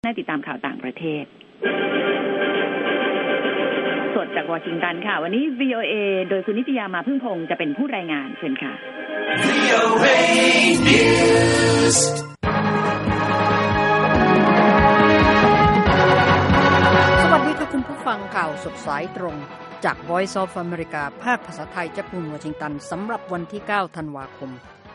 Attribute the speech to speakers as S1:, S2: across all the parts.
S1: น่าติดตามข่าวต่างประเทศสดจากวอชิงตันค่ะวันนี้ VOA โดยคุณนิตยามาพึ่งพงษ์จะเป็นผู้รายงานเชิญค่ะ
S2: VOA News
S3: สวัสดีค่ะคุณผู้ฟังข่าวสดสายตรงจาก Voice of America ภาคภาษาไทยจากกรุงวอชิงตันสำหรับวันที่9ธันวาคม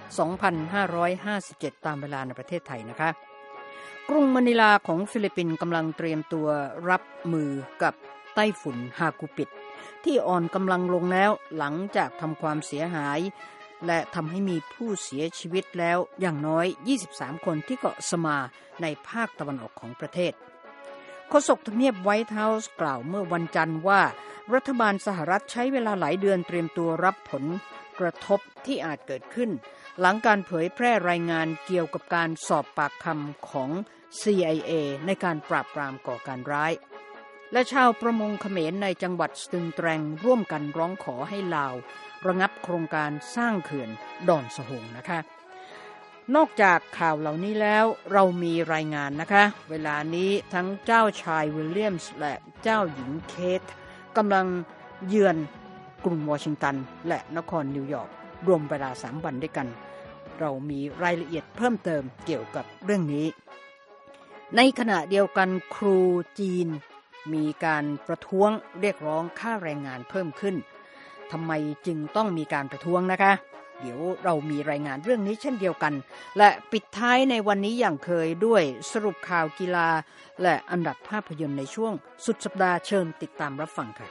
S3: 2557ตามเวลาในประเทศไทยนะคะกรุงมะนิลาของฟิลิปปินส์กำลังเตรียมตัวรับมือกับไต้ฝุ่นฮากุปิดที่อ่อนกำลังลงแล้วหลังจากทำความเสียหายและทำให้มีผู้เสียชีวิตแล้วอย่างน้อย23คนที่เกาะสมาในภาคตะวันออกของประเทศโฆษกทำเนียบไวท์เฮาส์กล่าวเมื่อวันจันทร์ว่ารัฐบาลสหรัฐใช้เวลาหลายเดือนเตรียมตัวรับผลกระทบที่อาจเกิดขึ้นหลังการเผยแพร่รายงานเกี่ยวกับการสอบปากคำของ CIA ในการปราบปรามก่อการร้ายและชาวประมงเขมรในจังหวัดสตึงแตรงร่วมกันร้องขอให้ลาวระงับโครงการสร้างเขื่อนดอนสะหงนะคะนอกจากข่าวเหล่านี้แล้วเรามีรายงานนะคะเวลานี้ทั้งเจ้าชายวิลเลียมส์และเจ้าหญิงเคทกำลังเยือนกรุงวอชิงตันและนครนิวยอร์กรวมเวลา3วันด้วยกันเรามีรายละเอียดเพิ่มเติมเกี่ยวกับเรื่องนี้ในขณะเดียวกันครูจีนมีการประท้วงเรียกร้องค่าแรงงานเพิ่มขึ้นทำไมจึงต้องมีการประท้วงนะคะเดี๋ยวเรามีรายงานเรื่องนี้เช่นเดียวกันและปิดท้ายในวันนี้อย่างเคยด้วยสรุปข่าวกีฬาและอันดับภาพยนตร์ในช่วงสุดสัปดาห์เชิญติดตามรับฟังค่ะ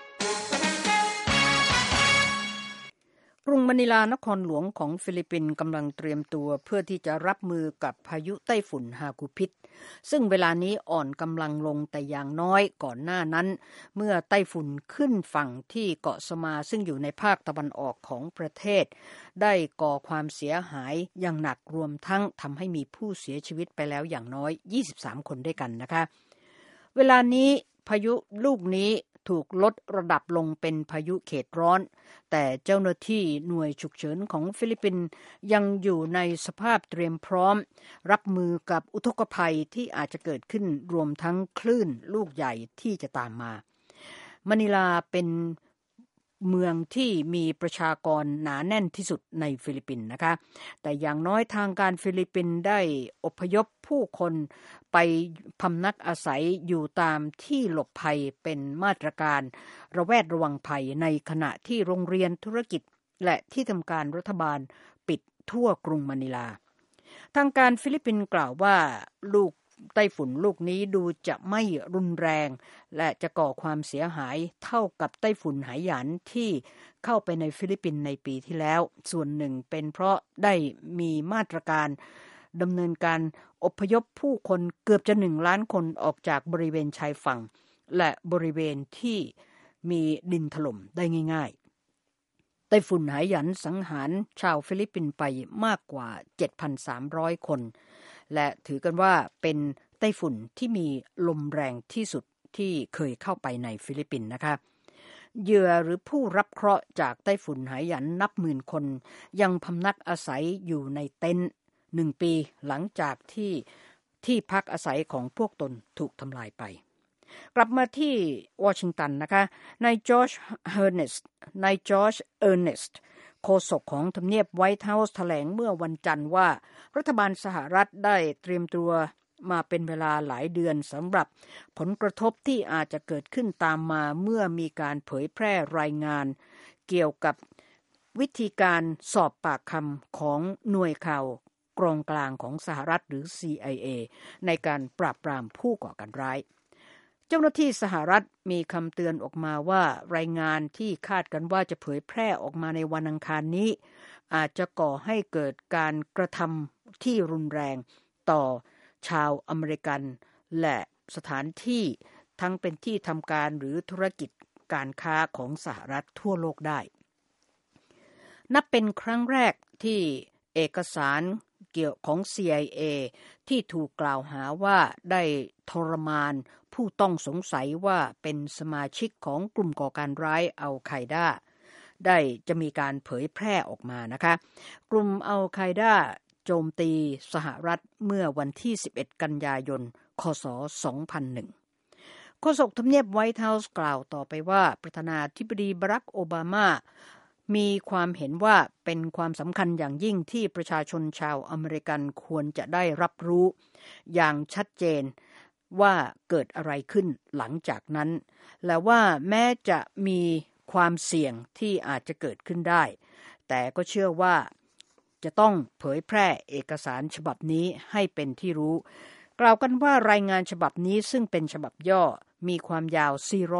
S3: กรุงมะนิลานครหลวงของฟิลิปปินส์กำลังเตรียมตัวเพื่อที่จะรับมือกับพายุไต้ฝุ่นฮากุพิดซึ่งเวลานี้อ่อนกำลังลงแต่อย่างน้อยก่อนหน้านั้นเมื่อไต้ฝุ่นขึ้นฝั่งที่เกาะสมาซึ่งอยู่ในภาคตะวันออกของประเทศได้ก่อความเสียหายอย่างหนักรวมทั้งทำให้มีผู้เสียชีวิตไปแล้วอย่างน้อย23คนด้วยกันนะคะเวลานี้พายุลูกนี้ถูกลดระดับลงเป็นพายุเขตร้อนแต่เจ้าหน้าที่หน่วยฉุกเฉินของฟิลิปปินส์ยังอยู่ในสภาพเตรียมพร้อมรับมือกับอุทกภัยที่อาจจะเกิดขึ้นรวมทั้งคลื่นลูกใหญ่ที่จะตามมามะนิลาเป็นเมืองที่มีประชากรหนาแน่นที่สุดในฟิลิปปินส์นะคะแต่อย่างน้อยทางการฟิลิปปินส์ได้อพยพผู้คนไปพำนักอาศัยอยู่ตามที่หลบภัยเป็นมาตรการระแวดระวังภัยในขณะที่โรงเรียนธุรกิจและที่ทำการรัฐบาลปิดทั่วกรุงมะนิลาทางการฟิลิปปินส์กล่าวว่าลูกไต้ฝุ่นลูกนี้ดูจะไม่รุนแรงและจะก่อความเสียหายเท่ากับไต้ฝุ่นไหหยานที่เข้าไปในฟิลิปปินส์ในปีที่แล้วส่วนหนึ่งเป็นเพราะได้มีมาตรการดำเนินการอพยพผู้คนเกือบจะ1 ล้านคนออกจากบริเวณชายฝั่งและบริเวณที่มีดินถล่มได้ง่ายๆไต้ฝุ่นไหหยานสังหารชาวฟิลิปปินส์ไปมากกว่า 7,300 คนและถือกันว่าเป็นไต้ฝุ่นที่มีลมแรงที่สุดที่เคยเข้าไปในฟิลิปปินส์นะคะเหยื่อหรือผู้รับเคราะห์จากไต้ฝุ่นไหหยานนับหมื่นคนยังพำนักอาศัยอยู่ในเต็นท์1 ปีหลังจากที่พักอาศัยของพวกตนถูกทำลายไปกลับมาที่วอชิงตันนะคะนายจอร์จเออร์เนสต์โฆษกของทำเนียบไวท์เฮาส์แถลงเมื่อวันจันทร์ว่ารัฐบาลสหรัฐได้เตรียมตัวมาเป็นเวลาหลายเดือนสำหรับผลกระทบที่อาจจะเกิดขึ้นตามมาเมื่อมีการเผยแพร่รายงานเกี่ยวกับวิธีการสอบปากคำของหน่วยข่าวกองกลางของสหรัฐหรือ CIA ในการปราบปรามผู้ก่อการร้ายเจ้าหน้าที่สหรัฐมีคำเตือนออกมาว่ารายงานที่คาดกันว่าจะเผยแพร่ออกมาในวันอังคารนี้อาจจะก่อให้เกิดการกระทำที่รุนแรงต่อชาวอเมริกันและสถานที่ทั้งเป็นที่ทำการหรือธุรกิจการค้าของสหรัฐทั่วโลกได้นับเป็นครั้งแรกที่เอกสารเกี่ยวของ CIA ที่ถูกกล่าวหาว่าได้ทรมานผู้ต้องสงสัยว่าเป็นสมาชิกของกลุ่มก่อการร้ายอัลไคดาได้จะมีการเผยแพร่ออกมานะคะกลุ่มอัลไคดาโจมตีสหรัฐเมื่อวันที่11กันยายนคศ2001โฆษกทำเนียบไวท์เฮาส์กล่าวต่อไปว่าประธานาธิบดีบารักโอบามามีความเห็นว่าเป็นความสำคัญอย่างยิ่งที่ประชาชนชาวอเมริกันควรจะได้รับรู้อย่างชัดเจนว่าเกิดอะไรขึ้นหลังจากนั้นและว่าแม้จะมีความเสี่ยงที่อาจจะเกิดขึ้นได้แต่ก็เชื่อว่าจะต้องเผยแพร่เอกสารฉบับนี้ให้เป็นที่รู้กล่าวกันว่ารายงานฉบับนี้ซึ่งเป็นฉบับย่อมีความยาว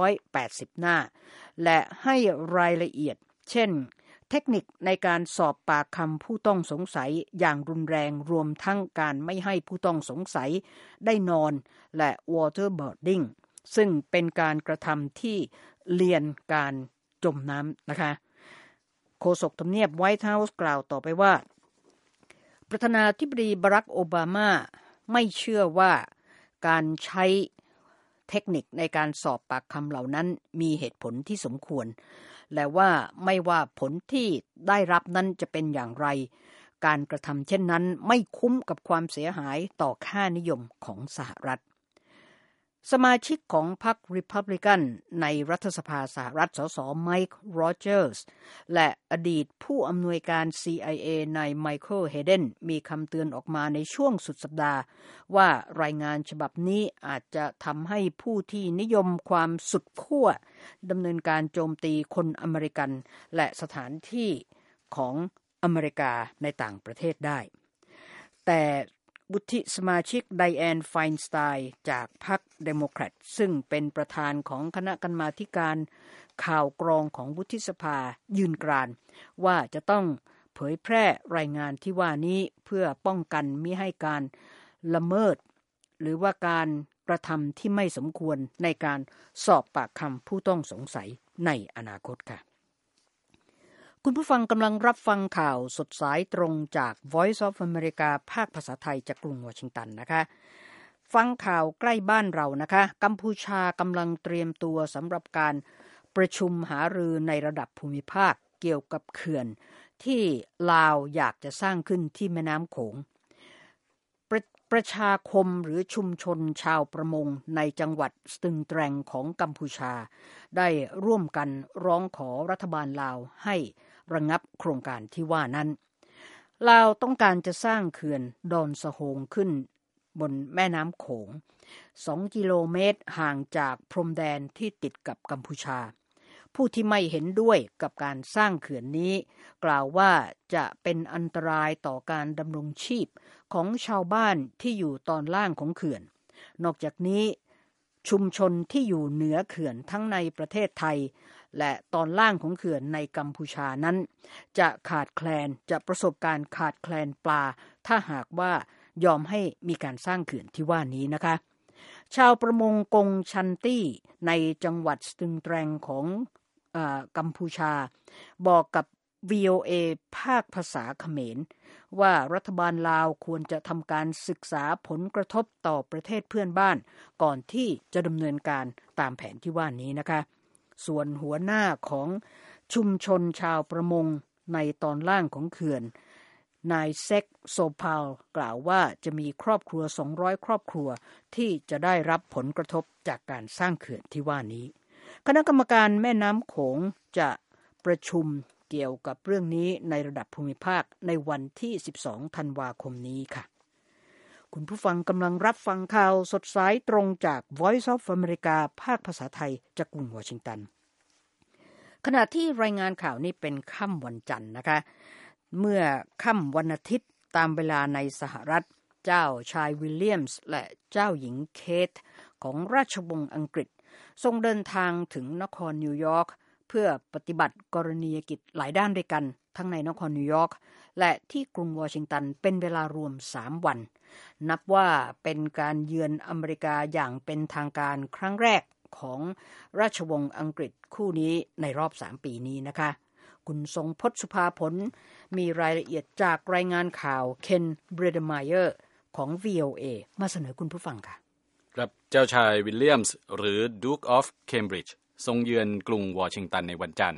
S3: 480หน้าและให้รายละเอียดเช่นเทคนิคในการสอบปากคำผู้ต้องสงสัยอย่างรุนแรงรวมทั้งการไม่ให้ผู้ต้องสงสัยได้นอนและ waterboarding ซึ่งเป็นการกระทำที่เลียนการจมน้ำนะคะโฆษกทำเนียบไวท์เฮาส์กล่าวต่อไปว่าประธานาธิบดีบารักโอบามาไม่เชื่อว่าการใช้เทคนิคในการสอบปากคำเหล่านั้นมีเหตุผลที่สมควรและว่าไม่ว่าผลที่ได้รับนั้นจะเป็นอย่างไรการกระทำเช่นนั้นไม่คุ้มกับความเสียหายต่อค่านิยมของสหรัฐสมาชิกของพรรคริพับลิกันในรัฐสภาสหรัฐสสไมค์โรเจอร์สและอดีตผู้อำนวยการ CIA นายไมเคิลเฮเดนมีคำเตือนออกมาในช่วงสุดสัปดาห์ว่ารายงานฉบับนี้อาจจะทำให้ผู้ที่นิยมความสุดขั้วดำเนินการโจมตีคนอเมริกันและสถานที่ของอเมริกาในต่างประเทศได้แต่วุฒิสมาชิกไดแอนไฟน์สไตน์จากพรรคเดโมแครตซึ่งเป็นประธานของคณะกรรมาธิการข่าวกรองของวุฒิสภายืนกรานว่าจะต้องเผยแพร่รายงานที่ว่านี้เพื่อป้องกันมิให้การละเมิดหรือว่าการกระทำที่ไม่สมควรในการสอบปากคำผู้ต้องสงสัยในอนาคตค่ะคุณผู้ฟังกำลังรับฟังข่าวสดสายตรงจาก Voice of America ภาคภาษาไทยจากกรุงวอชิงตันนะคะฟังข่าวใกล้บ้านเรานะคะกัมพูชากำลังเตรียมตัวสำหรับการประชุมหารือในระดับภูมิภาคเกี่ยวกับเขื่อนที่ลาวอยากจะสร้างขึ้นที่แม่น้ำโขงประชาคมหรือชุมชนชาวประมงในจังหวัดสตึงแตรงของกัมพูชาได้ร่วมกันร้องขอรัฐบาลลาวให้ระงับโครงการที่ว่านั้นลาวต้องการจะสร้างเขื่อนดอนสะโฮงขึ้นบนแม่น้ำโขง2 กิโลเมตรห่างจากพรมแดนที่ติดกับกัมพูชาผู้ที่ไม่เห็นด้วยกับการสร้างเขื่อนนี้กล่าวว่าจะเป็นอันตรายต่อการดำรงชีพของชาวบ้านที่อยู่ตอนล่างของเขื่อนนอกจากนี้ชุมชนที่อยู่เหนือเขื่อนทั้งในประเทศไทยและตอนล่างของเขื่อนในกัมพูชานั้นจะประสบการณ์ขาดแคลนปลาถ้าหากว่ายอมให้มีการสร้างเขื่อนที่ว่านี้นะคะชาวประมงกงชันตี้ในจังหวัดสตึงแตรงของกัมพูชาบอกกับ VOA ภาคภาษาเขมรว่ารัฐบาลลาวควรจะทำการศึกษาผลกระทบต่อประเทศเพื่อนบ้านก่อนที่จะดำเนินการตามแผนที่ว่านี้นะคะส่วนหัวหน้าของชุมชนชาวประมงในตอนล่างของเขื่อนนายเซ็กโซพาลกล่าวว่าจะมีครอบครัว200ครอบครัวที่จะได้รับผลกระทบจากการสร้างเขื่อนที่ว่านี้คณะกรรมการแม่น้ำโขงจะประชุมเกี่ยวกับเรื่องนี้ในระดับภูมิภาคในวันที่12ธันวาคมนี้ค่ะคุณผู้ฟังกำลังรับฟังข่าวสดสายตรงจาก Voice of America ภาคภาษาไทยจากกรุงวอชิงตันขณะที่รายงานข่าวนี้เป็นค่ำวันจันทร์นะคะเมื่อค่ำวันอาทิตย์ตามเวลาในสหรัฐเจ้าชายวิลเลียมส์และเจ้าหญิงเคทของราชวงศ์อังกฤษทรงเดินทางถึงนครนิวยอร์กเพื่อปฏิบัติกรณียกิจหลายด้านด้วยกันทั้งในนครนิวยอร์กและที่กรุงวอชิงตันเป็นเวลารวม3วันนับว่าเป็นการเยือนอเมริกาอย่างเป็นทางการครั้งแรกของราชวงศ์อังกฤษคู่นี้ในรอบ3ปีนี้นะคะคุณทรงพจน์สุภาผลมีรายละเอียดจากรายงานข่าวเคนเบรเดมายเออร์ของ VOA มาเสนอคุณผู้ฟังค่ะ
S4: ครับเจ้าชายวิลเลียมส์หรือ Duke of Cambridge ทรงเยือนกรุงวอชิงตันในวันจันทร์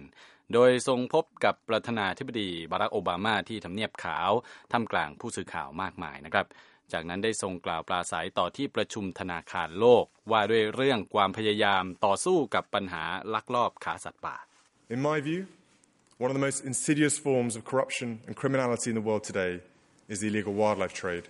S4: โดยทรงพบกับประธานาธิบดีบารักโอบามาที่ทำเนียบขาวท่ามกลางผู้สื่อข่าวมากมายนะครับจากนั้นได้ทรงกล่าวปราศรัยต่อที่ประชุมธนาคารโลกว่าด้วยเรื่องความพยายามต่อสู้กับปัญหาลักลอบค้าสัตว์ป่า
S5: In my view, one of the most insidious forms of corruption and criminality in the world today is the illegal wildlife trade.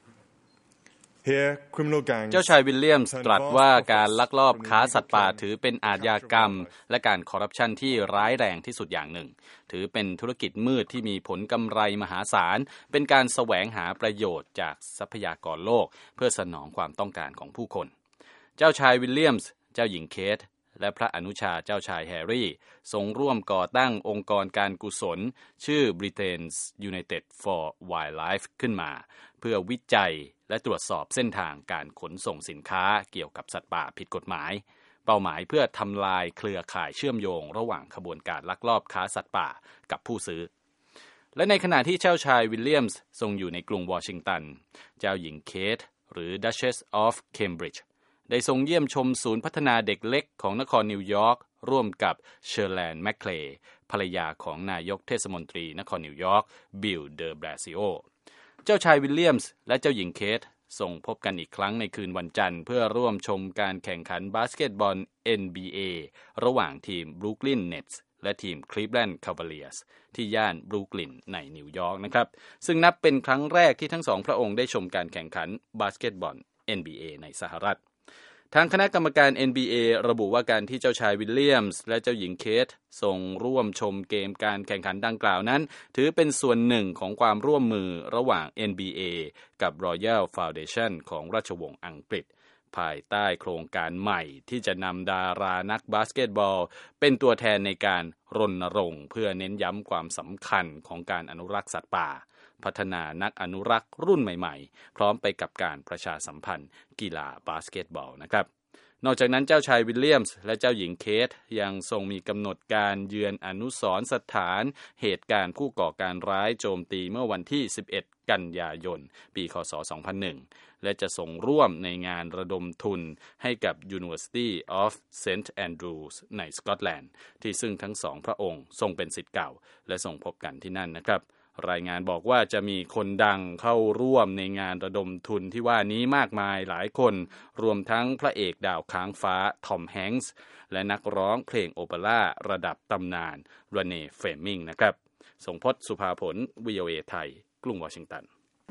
S4: เจ้าชายวิลเลียมส์ตรัสว่าการลักลอบค้าสัตว์ป่าถือเป็นอาชญากรรมและการคอร์รัปชันที่ร้ายแรงที่สุดอย่างหนึ่งถือเป็นธุรกิจมืดที่มีผลกำไรมหาศาลเป็นการแสวงหาประโยชน์จากทรัพยากรโลกเพื่อสนองความต้องการของผู้คนเจ้าชายวิลเลียมส์เจ้าหญิงเคทและพระอนุชาเจ้าชายแฮร์รี่ทรงร่วมก่อตั้งองค์กรการกุศลชื่อ Britain's United for Wildlife ขึ้นมาเพื่อวิจัยและตรวจสอบเส้นทางการขนส่งสินค้าเกี่ยวกับสัตว์ป่าผิดกฎหมายเป้าหมายเพื่อทำลายเครือข่ายเชื่อมโยงระหว่างขบวนการลักลอบค้าสัตว์ป่ากับผู้ซื้อและในขณะที่เจ้าชายวิลเลียมส์ทรงอยู่ในกรุงวอชิงตันเจ้าหญิงเคทหรือ Duchess of Cambridge ได้ทรงเยี่ยมชมศูนย์พัฒนาเด็กเล็กของนครนิวยอร์กร่วมกับเชอร์แลนด์แมคเคลย์ภรรยาของนายกเทศมนตรีนครนิวยอร์กบิลเดอร์บราซิโอเจ้าชายวิลเลียมส์และเจ้าหญิงเคทส่งพบกันอีกครั้งในคืนวันจันทร์เพื่อร่วมชมการแข่งขันบาสเกตบอล NBA ระหว่างทีม Brooklyn Nets และทีม Cleveland Cavaliers ที่ย่านบรูคลินในนิวยอร์กนะครับซึ่งนับเป็นครั้งแรกที่ทั้งสองพระองค์ได้ชมการแข่งขันบาสเกตบอล NBA ในสหรัฐทางคณะกรรมการ NBA ระบุว่าการที่เจ้าชายวิลเลียมส์และเจ้าหญิงเคทส่งร่วมชมเกมการแข่งขันดังกล่าวนั้นถือเป็นส่วนหนึ่งของความร่วมมือระหว่าง NBA กับ Royal Foundation ของราชวงศ์อังกฤษภายใต้โครงการใหม่ที่จะนำดารานักบาสเกตบอลเป็นตัวแทนในการรณรงค์เพื่อเน้นย้ำความสำคัญของการอนุรักษ์สัตว์ป่าพัฒนานักอนุรักษ์รุ่นใหม่ๆพร้อมไปกับการประชาสัมพันธ์กีฬาบาสเกตบอลนะครับนอกจากนั้นเจ้าชายวิลเลียมส์และเจ้าหญิงเคทยังทรงมีกำหนดการเยือนอนุสรณ์สถานเหตุการณ์ผู้ก่อการร้ายโจมตีเมื่อวันที่11กันยายนปีคศ2001และจะส่งร่วมในงานระดมทุนให้กับ University of St Andrews ในสกอตแลนด์ที่ซึ่งทั้งสองพระองค์ทรงเป็นศิษย์เก่าและทรงพบกันที่นั่นนะครับรายงานบอกว่าจะมีคนดังเข้าร่วมในงานระดมทุนที่ว่านี้มากมายหลายคนรวมทั้งพระเอกดาวค้างฟ้าทอมแฮงค์และนักร้องเพลงโอเปร่าระดับตำนานเรเน่เฟลมิงนะครับสงพจน์สุภาผล VOA ไทยกรุงวอชิงตัน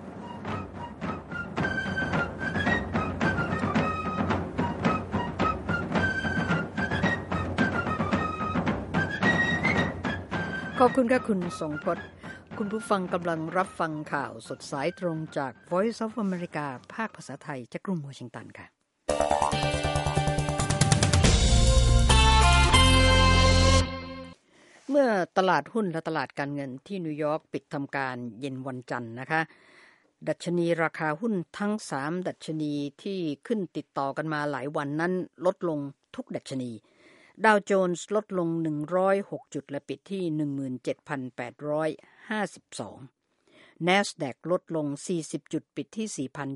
S3: ขอบคุณค่ะคุณสงพจน์คุณผู้ฟังกำลังรับฟังข่าวสดสายตรงจาก Voice of America ภาคภาษาไทยจากกรุงวอชิงตันค่ะเมื่อตลาดหุ้นและตลาดการเงินที่นิวยอร์กปิดทำการเย็นวันจันทร์นะคะดัชนีราคาหุ้นทั้ง3ดัชนีที่ขึ้นติดต่อกันมาหลายวันนั้นลดลงทุกดัชนีดาวโจนส์ลดลง106จุดและปิดที่ 17,852 NASDAQ ลดลง40จุดปิดที่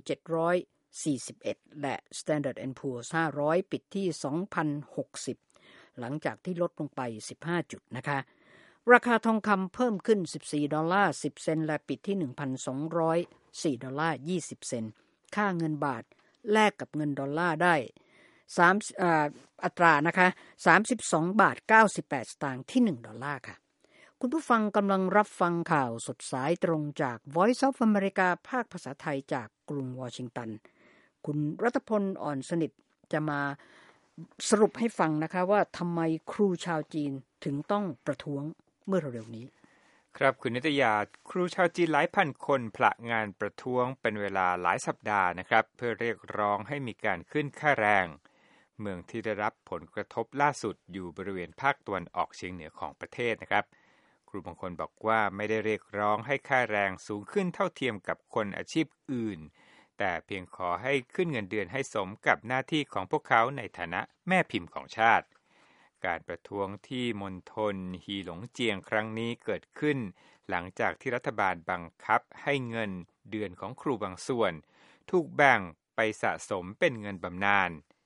S3: 4,741 และ Standard & Poor's 500ปิดที่ 2,060 หลังจากที่ลดลงไป15จุดนะคะราคาทองคำเพิ่มขึ้น$14.10 และปิดที่ $1,204.20 ค่าเงินบาทแลกกับเงินดอลลาร์ได้อัตรานะคะ$32.98 สตางค์ที่$1ค่ะคุณผู้ฟังกำลังรับฟังข่าวสดสายตรงจาก Voice of America ภาคภาษาไทยจากกรุงวอชิงตันคุณรัตพลอ่อนสนิทจะมาสรุปให้ฟังนะคะว่าทำไมครูชาวจีนถึงต้องประท้วงเมื่อเร็วๆนี้
S6: ครับคุณนิตยาครูชาวจีนหลายพันคนพละงานประท้วงเป็นเวลาหลายสัปดาห์นะครับเพื่อเรียกร้องให้มีการขึ้นค่าแรงเมืองที่ได้รับผลกระทบล่าสุดอยู่บริเวณภาคตะวันออกเฉียงเหนือของประเทศนะครับครูบางคนบอกว่าไม่ได้เรียกร้องให้ค่าแรงสูงขึ้นเท่าเทียมกับคนอาชีพอื่นแต่เพียงขอให้ขึ้นเงินเดือนให้สมกับหน้าที่ของพวกเขาในฐานะแม่พิมพ์ของชาติการประท้วงที่มณฑลฮีหลงเจียงครั้งนี้เกิดขึ้นหลังจากที่รัฐบาลบังคับให้เงินเดือนของครูบางส่วนถูกแบ่งไปสะสมเป็นเงินบำนาญ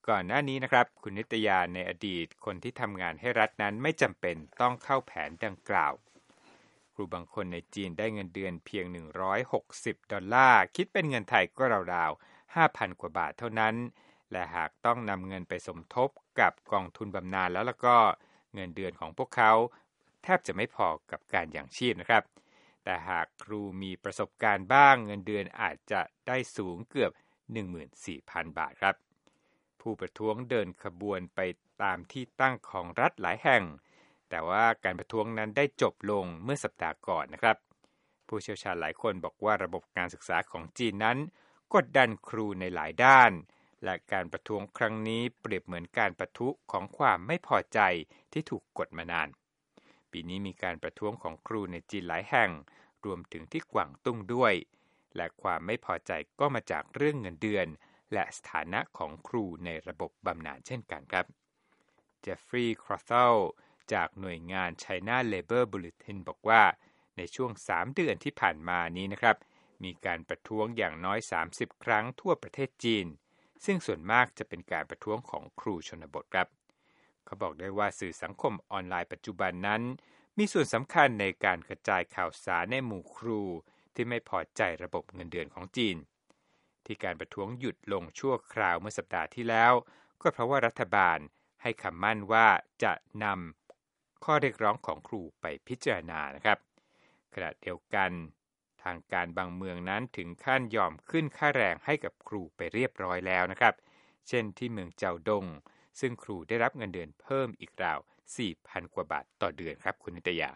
S6: ก่อนหน้านี้นะครับคุณนิตยาในอดีตคนที่ทำงานให้รัฐนั้นไม่จำเป็นต้องเข้าแผนดังกล่าวครูบางคนในจีนได้เงินเดือนเพียง$160คิดเป็นเงินไทยก็ราวๆ 5,000 กว่าบาทเท่านั้นและหากต้องนำเงินไปสมทบกับกองทุนบำนาญแล้วก็เงินเดือนของพวกเขาแทบจะไม่พอกับการยังชีพนะครับแต่หากครูมีประสบการณ์บ้างเงินเดือนอาจจะได้สูงเกือบ 14,000 บาทครับผู้ประท้วงเดินขบวนไปตามที่ตั้งของรัฐหลายแห่งแต่ว่าการประท้วงนั้นได้จบลงเมื่อสัปดาห์ก่อนนะครับผู้เชี่ยวชาญหลายคนบอกว่าระบบการศึกษาของจีนนั้นกดดันครูในหลายด้านและการประท้วงครั้งนี้เปรียบเหมือนการปะทุของความไม่พอใจที่ถูกกดมานานปีนี้มีการประท้วงของครูในจีนหลายแห่งรวมถึงที่กวางตุ้งด้วยและความไม่พอใจก็มาจากเรื่องเงินเดือนและสถานะของครูในระบบบำนาญเช่นกันครับเจฟฟรีย์ ครอเซลจากหน่วยงาน China Labor Bulletin บอกว่าในช่วง3เดือนที่ผ่านมานี้นะครับมีการประท้วงอย่างน้อย30ครั้งทั่วประเทศจีนซึ่งส่วนมากจะเป็นการประท้วงของครูชนบทครับเขาบอกได้ว่าสื่อสังคมออนไลน์ปัจจุบันนั้นมีส่วนสำคัญในการกระจายข่าวสารในหมู่ครูที่ไม่พอใจระบบเงินเดือนของจีนที่การประท้วงหยุดลงชั่วคราวเมื่อสัปดาห์ที่แล้วก็เพราะว่ารัฐบาลให้คำมั่นว่าจะนำข้อเรียกร้องของครูไปพิจารณานะครับขณะเดียวกันทางการบางเมืองนั้นถึงขั้นยอมขึ้นค่าแรงให้กับครูไปเรียบร้อยแล้วนะครับเช่นที่เมืองเจาดงซึ่งครูได้รับเงินเดือนเพิ่มอีกราว 4,000 กว่าบาทต่อเดือนครับคุณนิตยา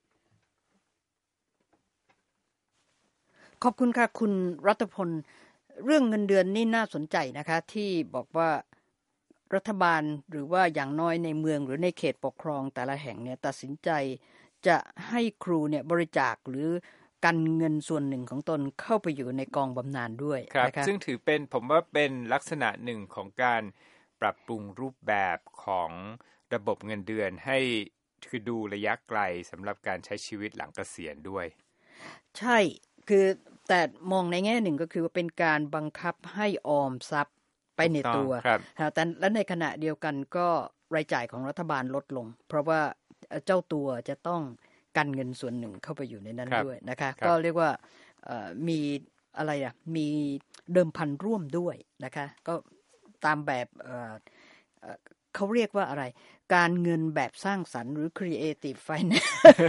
S3: ขอบคุณค่ะคุณรัตพลเรื่องเงินเดือนนี่น่าสนใจนะคะที่บอกว่ารัฐบาลหรือว่าอย่างน้อยในเมืองหรือในเขตปกครองแต่ละแห่งเนี่ยตัดสินใจจะให้ครูเนี่ยบริจาคหรือกันเงินส่วนหนึ่งของตนเข้าไปอยู่ในกองบำนาญด้วย
S6: ครับซึ่งถือเป็นผมว่าเป็นลักษณะหนึ่งของการปรับปรุงรูปแบบของระบบเงินเดือนให้คือดูระยะไกลสำหรับการใช้ชีวิตหลังเกษียณด้วย
S3: ใช่คือแต่มองในแง่หนึ่งก็คือว่าเป็นการบังคับให้ออมทรัพย์ไปในตัวแต่และในขณะเดียวกันก็รายจ่ายของรัฐบาลลดลงเพราะว่าเจ้าตัวจะต้องกันเงินส่วนหนึ่งเข้าไปอยู่ในนั้นด้วยนะคะก็เรียกว่ามีอะไรมีเดิมพันร่วมด้วยนะคะก็ตามแบบเขาเรียกว่าอะไรการเงินแบบสร้างสรรค์หรือ creative finance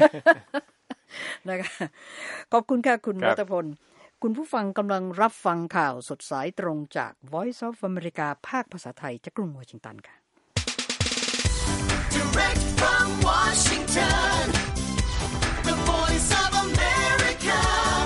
S3: นะคะขอบคุณค่ะคุณรัตพลคุณผู้ฟังกำลังรับฟังข่าวสดสายตรงจาก Voice of America ภาคภาษาไทยจากกรุงวอชิงตันค่ะ
S2: Direct from Washington, the Voice of America,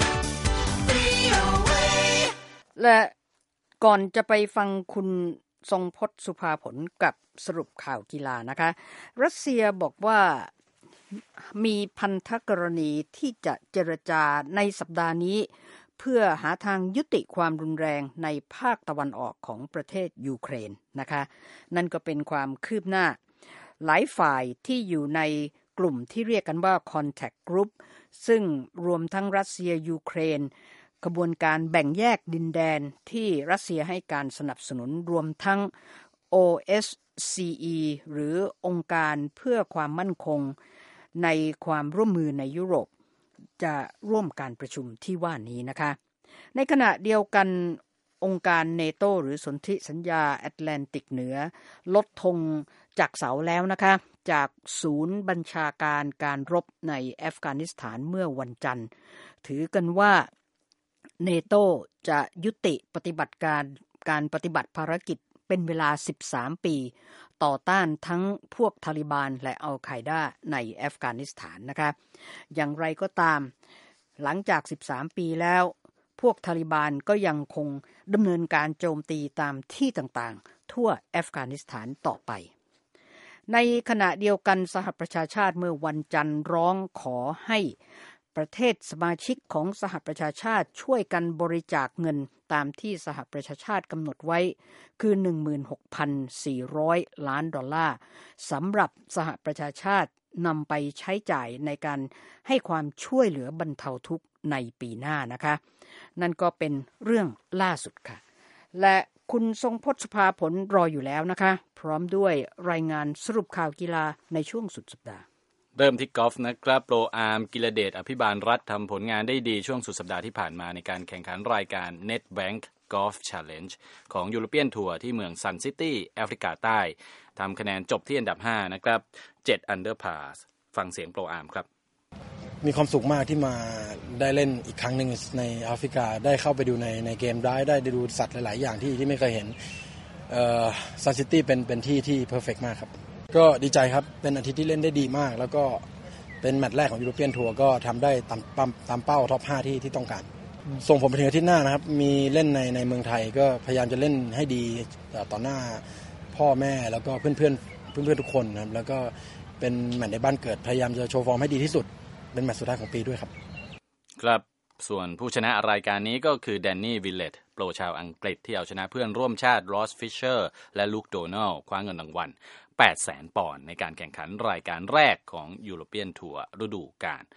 S2: VOA.
S3: และก่อนจะไปฟังคุณทรงพจน์สุภาผลกับสรุปข่าวกีฬานะคะรัสเซียบอกว่ามีพันธกรณีที่จะเจรจาในสัปดาห์นี้เพื่อหาทางยุติความรุนแรงในภาคตะวันออกของประเทศยูเครนนะคะนั่นก็เป็นความคืบหน้าหลายฝ่ายที่อยู่ในกลุ่มที่เรียกกันว่า Contact Group ซึ่งรวมทั้งรัสเซียยูเครนกระบวนการแบ่งแยกดินแดนที่รัสเซียให้การสนับสนุนรวมทั้ง OSCE หรือองค์การเพื่อความมั่นคงในความร่วมมือในยุโรปจะร่วมการประชุมที่ว่านี้นะคะในขณะเดียวกันองค์การเนโตหรือสนธิสัญญาแอตแลนติกเหนือลดธงจากเสาแล้วนะคะจากศูนย์บัญชาการการรบในอัฟกานิสถานเมื่อวันจันทร์ถือกันว่าเนโตจะยุติปฏิบัติการปฏิบัติภารกิจเป็นเวลา13ปีต่อต้านทั้งพวกทาลิบานและอัลไคดาในอัฟกานิสถานนะคะอย่างไรก็ตามหลังจาก13ปีแล้วพวกทาลิบานก็ยังคงดำเนินการโจมตีตามที่ต่างๆทั่วอัฟกานิสถานต่อไปในขณะเดียวกันสหประชาชาติเมื่อวันจันทร์ร้องขอให้ประเทศสมาชิกของสหประชาชาติช่วยกันบริจาคเงินตามที่สหประชาชาติกำหนดไว้คือ 16,400 ล้านดอลลาร์สำหรับสหประชาชาตินำไปใช้จ่ายในการให้ความช่วยเหลือบรรเทาทุกข์ในปีหน้านะคะนั่นก็เป็นเรื่องล่าสุดค่ะและคุณทรงพจน์ สุภาผลรออยู่แล้วนะคะพร้อมด้วยรายงานสรุปข่าวกีฬาในช่วงสุดสัปดาห์
S4: เริ่มที่กอล์ฟนะครับโปรอาร์มกิรเดชอภิบาลรัฐทำผลงานได้ดีช่วงสุดสัปดาห์ที่ผ่านมาในการแข่งขันรายการ NetBank Golf Challenge ของ European Tour ที่เมืองซันซิตี้แอฟริกาใต้ทำคะแนนจบที่อันดับ5นะครับ7 under par ฟังเสียงโปรอาร์มครับ
S7: มีความสุขมากที่มาได้เล่นอีกครั้งหนึ่งในแอฟริกาได้เข้าไปดูในเกมได้ดูสัตว์หลายๆอย่างที่ไม่เคยเห็นซันซิตี้เป็นที่เพอร์เฟกต์มากครับก็ดีใจครับเป็นอาทิตย์ที่เล่นได้ดีมากแล้วก็เป็นแมตช์แรกของยูโรเปียนทัวร์ก็ทำได้ตามเป้าท็อป5ที่ต้องการส่งผมไปถึงอาทิตย์หน้านะครับมีเล่นในเมืองไทยก็พยายามจะเล่นให้ดีต่อหน้าพ่อแม่แล้วก็เพื่อนทุกคนนะครับแล้วก็เป็นแมตช์ในบ้านเกิดพยายามจะโชว์ฟอร์มให้ดีที่สุดเป็นแมตช์สุดท้ายของปีด้วยครับ
S4: ครับส่วนผู้ชนะรายการนี้ก็คือแดนนี่วิลเลตโปรชาวอังกฤษที่เอาชนะเพื่อนร่วมชาติรอสฟิชเชอร์และลูคโดนัลคว้าเงินรางวัล800,000 ปอนด์ในการแข่งขันรายการแรกของยูโรเปียนทัวร์ฤดูกาล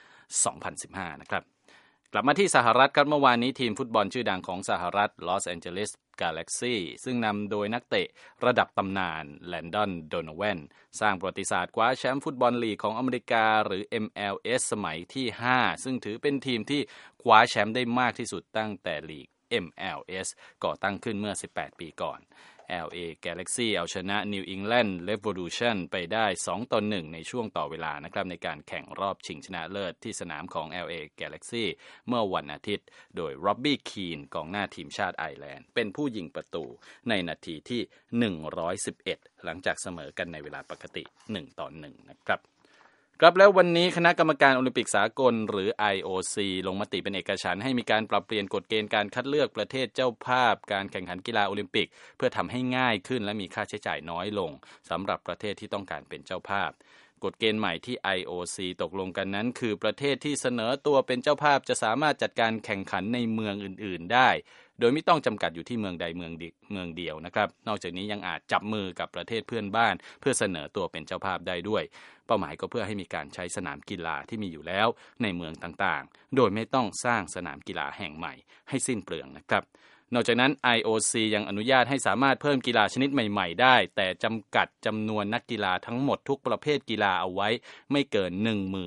S4: 2015นะครับกลับมาที่สหรัฐครับเมื่อวานนี้ทีมฟุตบอลชื่อดังของสหรัฐลอสแอนเจลิสกาแล็กซี่ซึ่งนำโดยนักเตะระดับตำนานแลนดอนโดโนแวนสร้างประวัติศาสตร์คว้าแชมป์ฟุตบอลลีกของอเมริกาหรือ MLS สมัยที่5ซึ่งถือเป็นทีมที่คว้าแชมป์ได้มากที่สุดตั้งแต่ลีก MLS ก่อตั้งขึ้นเมื่อ18 ปีก่อน LA Galaxy เอาชนะ New England Revolution ไปได้ 2-1 ในช่วงต่อเวลานะครับในการแข่งรอบชิงชนะเลิศที่สนามของ LA Galaxy เมื่อวันอาทิตย์โดย Robbie Keane กองหน้าทีมชาติไอร์แลนด์เป็นผู้ยิงประตูในนาทีที่111หลังจากเสมอกันในเวลาปกติ1-1นะครับครับแล้ววันนี้คณะกรรมการโอลิมปิกสากลหรือ IOC ลงมติเป็นเอกฉันท์ให้มีการปรับเปลี่ยนกฎเกณฑ์การคัดเลือกประเทศเจ้าภาพการแข่งขันกีฬาโอลิมปิกเพื่อทำให้ง่ายขึ้นและมีค่าใช้จ่ายน้อยลงสำหรับประเทศที่ต้องการเป็นเจ้าภาพกฎเกณฑ์ใหม่ที่ IOC ตกลงกันนั้นคือประเทศที่เสนอตัวเป็นเจ้าภาพจะสามารถจัดการแข่งขันในเมืองอื่นๆได้โดยไม่ต้องจำกัดอยู่ที่เมืองใดเมืองเดียวนะครับนอกจากนี้ยังอาจจับมือกับประเทศเพื่อนบ้านเพื่อเสนอตัวเป็นเจ้าภาพได้ด้วยเป้าหมายก็เพื่อให้มีการใช้สนามกีฬาที่มีอยู่แล้วในเมืองต่างๆโดยไม่ต้องสร้างสนามกีฬาแห่งใหม่ให้สิ้นเปลืองนะครับนอกจากนั้น IOC ยังอนุญาตให้สามารถเพิ่มกีฬาชนิดใหม่ๆได้แต่จำกัดจำนวนนักกีฬาทั้งหมดทุกประเภทกีฬาเอาไว้ไม่เกิน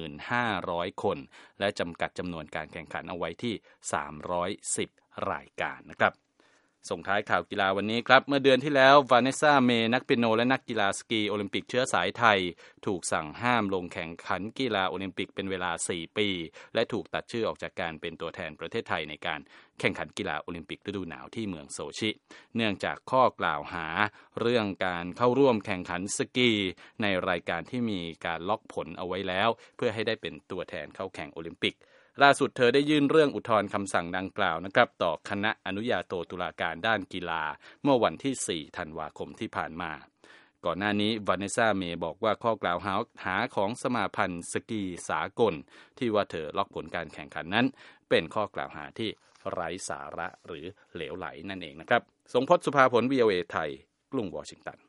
S4: 1,500 คนและจำกัดจำนวนการแข่งขันเอาไว้ที่310รายการนะครับส่งท้ายข่าวกีฬาวันนี้ครับเมื่อเดือนที่แล้ววาเนสซ่าเมย์นักเปียโนและนักกีฬาสกีโอลิมปิกเชื้อสายไทยถูกสั่งห้ามลงแข่งขันกีฬาโอลิมปิกเป็นเวลา4ปีและถูกตัดชื่อออกจากการเป็นตัวแทนประเทศไทยในการแข่งขันกีฬาโอลิมปิกฤดูหนาวที่เมืองโซชิเนื่องจากข้อกล่าวหาเรื่องการเข้าร่วมแข่งขันสกีในรายการที่มีการล็อกผลเอาไว้แล้วเพื่อให้ได้เป็นตัวแทนเข้าแข่งโอลิมปิกล่าสุดเธอได้ยื่นเรื่องอุทธรณ์คำสั่งดังกล่าวนะครับต่อคณะอนุญาโตตุลาการด้านกีฬาเมื่อวันที่4ธันวาคมที่ผ่านมาก่อนหน้านี้วาเนสซ่าเมย์บอกว่าข้อกล่าวหาของสมาพันธ์สกีสากลที่ว่าเธอล็อกผลการแข่งขันนั้นเป็นข้อกล่าวหาที่ไร้สาระหรือเหลวไหลนั่นเองนะครับทรงพจน์ สุภาผล VOA ไทยกรุงวอชิงตัน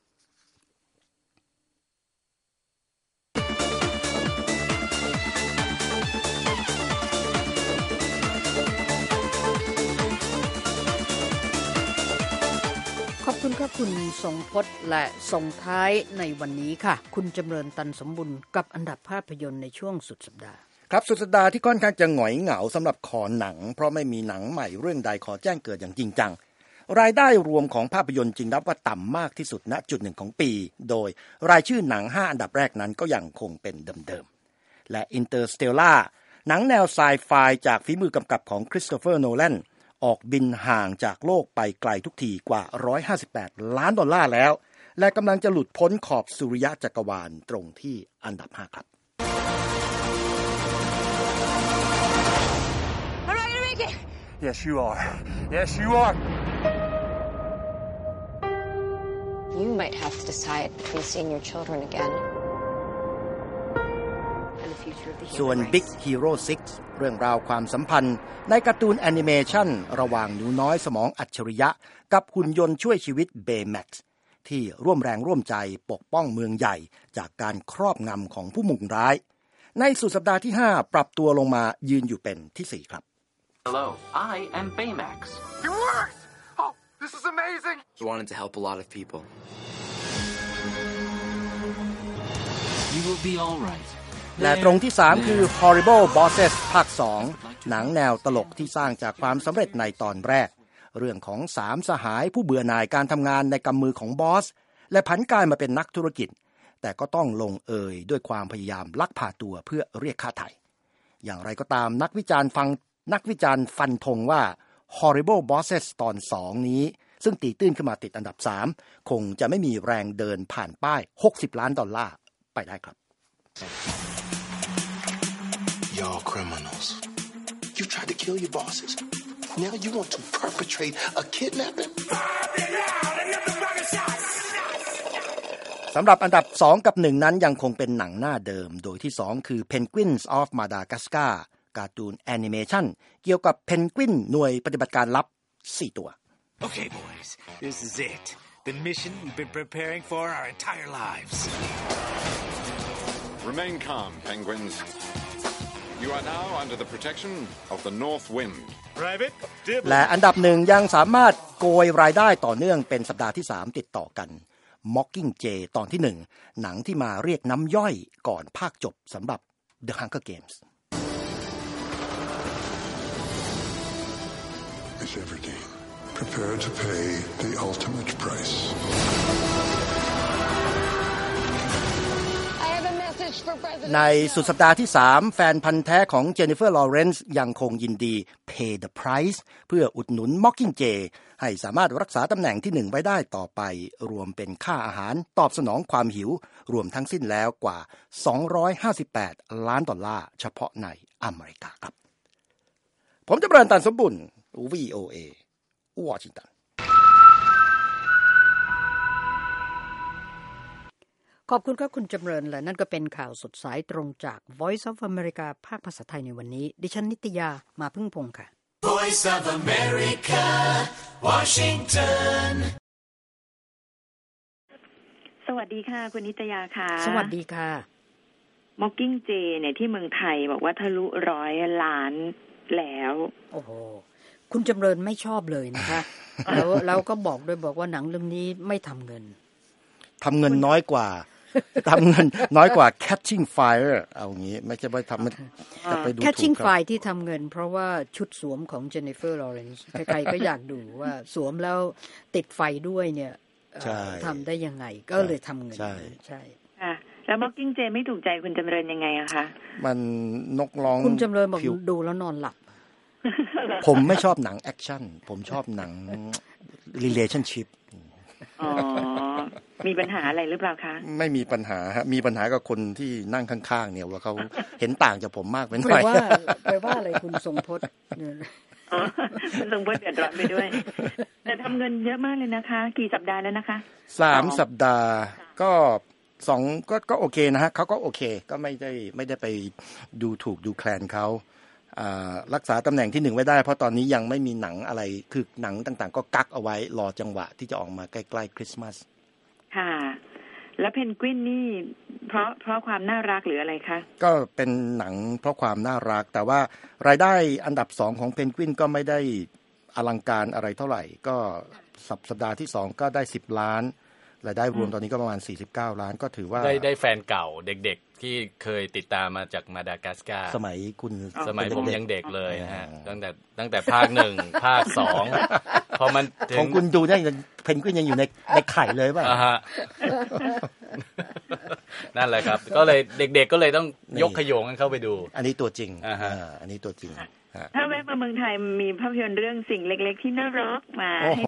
S3: ขอบคุณครับคุณทรงพจน์และส่งท้ายในวันนี้ค่ะคุณจำเริญตันสมบุญกับอันดับภาพยนตร์ในช่วงสุดสัปดาห์
S8: ครับสุดสัปดาห์ที่ค่อนข้างจะหงอยเหงาสำหรับคอหนังเพราะไม่มีหนังใหม่เรื่องใดขอแจ้งเกิดอย่างจริงจังรายได้รวมของภาพยนตร์จริงนับว่าต่ำมากที่สุดณจุดหนึ่งของปีโดยรายชื่อหนัง5อันดับแรกนั้นก็ยังคงเป็นเดิมๆและ Interstellar หนังแนวไซไฟจากฝีมือกำกับของคริสโตเฟอร์โนแลนออกบินห่างจากโลกไปไกลทุกทีกว่า$158 ล้านแล้วและกำลังจะหลุดพ้นขอบสุริยะจักรวาลตรงที่อันดับ5ครับ
S2: I'm not gonna make it.
S9: Yes, you are. Yes, you are.
S10: You might have to decide between seeing your children again and the future of the human race.
S8: ส่วน Big Hero 6 เรื่องราวความสัมพันธ์ในการ์ตูนแอนิเมชันระหว่างหนูน้อยสมองอัจฉริยะกับหุ่นยนต์ช่วยชีวิตเบย์แม็กซ์ที่ร่วมแรงร่วมใจปกป้องเมืองใหญ่จากการครอบงำของผู้มุ่งร้ายในสุดสัปดาห์ที่5ปรับตัวลงมายืนอยู่เป็นที่4ครับ
S11: Hello, I am Baymax.
S9: You worked! Oh, the This is amazing.
S11: He wanted to help a lot of people.
S12: You will be all right.
S8: และตรงที่3คือ Horrible Bosses ภาค 2 หนังแนวตลกที่สร้างจากความสำเร็จในตอนแรกเรื่องของ3สหายผู้เบื่อหน่ายการทำงานในกำมือของบอสและผันกายมาเป็นนักธุรกิจแต่ก็ต้องลงเอยด้วยความพยายามลักพาตัวเพื่อเรียกค่าไถ่อย่างไรก็ตามนักวิจารณ์ฟันธงว่า Horrible Bosses ตอน 2 นี้ซึ่งตีตื้นขึ้นมาติดอันดับ3คงจะไม่มีแรงเดินผ่านป้าย$60 ล้านไปได้ครับ
S13: Y'all criminals. You tried to kill your bosses. Now you want to perpetrate a kidnapping?
S8: สำหรับอันดับ2กับ1นั้นยังคงเป็นหนังหน้าเดิมโดยที่2คือ Penguins of Madagascar การ์ตูนแอนิเมชันเกี่ยวกับเพนกวินหน่วยปฏิบัติการลับ4ตัว
S12: Okay, boys, this is it. The mission we've been preparing for our entire lives.
S14: Remain calm, penguins. You are now under the protection of the North Wind.
S12: Private,
S8: และอันดับ1ยังสามารถโกยรายได้ต่อเนื่องเป็นสัปดาห์ที่3ติดต่อกัน Mockingjay ตอนที่1หนังที่มาเรียกน้ำย่อยก่อนภาคจบสำหรับ The Hunger Games.
S15: It's every game. Prepare to pay the ultimate price.ในสุดสัปดาห์ที่3แฟนพันธุ์แท้ของเจนนิเฟอร์ลอเรนซ์ยังคงยินดี Pay the price เพื่ออุดหนุน Mockingjay ให้สามารถรักษาตำแหน่งที่1ไว้ได้ต่อไปรวมเป็นค่าอาหารตอบสนองความหิวรวมทั้งสิ้นแล้วกว่า$258 ล้านเฉพาะในอเมริกาครับผมจะเริญตันสมบุญ VOA วอชิงตัน
S3: ขอบคุณครับคุณจำเริญและนั่นก็เป็นข่าวสดสายตรงจาก Voice of America ภาคภาษาไทยในวันนี้ดิฉันนิตยามาพึ่งพงษ์ค่ะ
S2: Voice of America Washington
S1: สวัสดีค่ะคุณนิตยาค่ะ
S3: สวัสดีค่ะ
S1: Mockingjay เนี่ยที่เมืองไทยบอกว่าทะลุ100 ล้านแล้ว
S3: โอ้โหคุณจำเริญไม่ชอบเลยนะคะแล้วก็บอกว่าหนังเรื่องนี้ไม่ทำเงิน
S8: น้อยกว่า Catching Fire เอางี้ไม่ใช่ว่าทำไปดู
S3: Catching Fire ที่ทำเงินเพราะว่าชุดสวมของ Jennifer Lawrence ใครๆก็อยากดูว่าสวมแล้วติดไฟด้วยเนี่ยทำได้ยังไงก็เลยทำเงินใช่
S1: ค่ะแล้ว Mockingjay ไม่ถูกใจคุณจำเริญยังไงอะคะ
S8: มันนกร้อง
S3: คุณจำเริญบอกดูแล้วนอนหลับ
S8: ผมไม่ชอบหนังแอคชั่นผมชอบหนัง relationship
S1: อ๋อมีปัญหาอะไรหรือเปล่าคะ
S8: ไม่มีปัญหาฮะมีปัญหากับคนที่นั่งข้างๆเนี่ยว่าเขาเห็นต่างจากผมมากเป็น
S3: ไปว่าอะไรคุณทรงพจน์
S1: ทรงพจน์เดือดร้อนไปด้วยแต่ทำเงินเยอะมากเลยนะคะกี่สัปดาห์แล้วนะคะ
S8: 3 สัปดาห์ก็2ก็โอเคนะฮะเขาก็โอเคก็ไม่ได้ไปดูถูกดูแคลนเขารักษาตำแหน่งที่1ไว้ได้เพราะตอนนี้ยังไม่มีหนังอะไรคือหนังต่างๆก็กักเอาไว้รอจังหวะที่จะออกมาใกล้ๆคริสต์มาส
S1: ค่ะแล้วเพนกวินนี่เพราะความน่ารักหรืออะไรคะ
S8: ก็เป็นหนังเพราะความน่ารักแต่ว่ารายได้อันดับ2ของเพนกวินก็ไม่ได้อลังการอะไรเท่าไหร่ก็สัปดาห์ที่2ก็ได้10 ล้านรายได้รวมตอนนี้ก็ประมาณ49 ล้านก็ถือว่า
S4: ได้แฟนเก่าเด็กๆที่เคยติดตามมาจากมาดากัสการ์
S8: สมัย
S4: ผมยังเด็กเลยนะฮะตั้งแต่ภาค1ภาค2พอมัน
S8: ของคุณดูได้เพนกวินยังอยู่ในไข่เลยป่ะ
S4: นั่นแหละครับก็เลยเด็กๆก็เลยต้องยกขโยงกันเข้าไปดู
S8: อันนี้ตัวจริงอันนี้ตัวจริง
S1: ถ้าแวะมาเมืองไทยมีภาพยนตร์เรื่องสิ่งเล็กๆที่น่ารักมา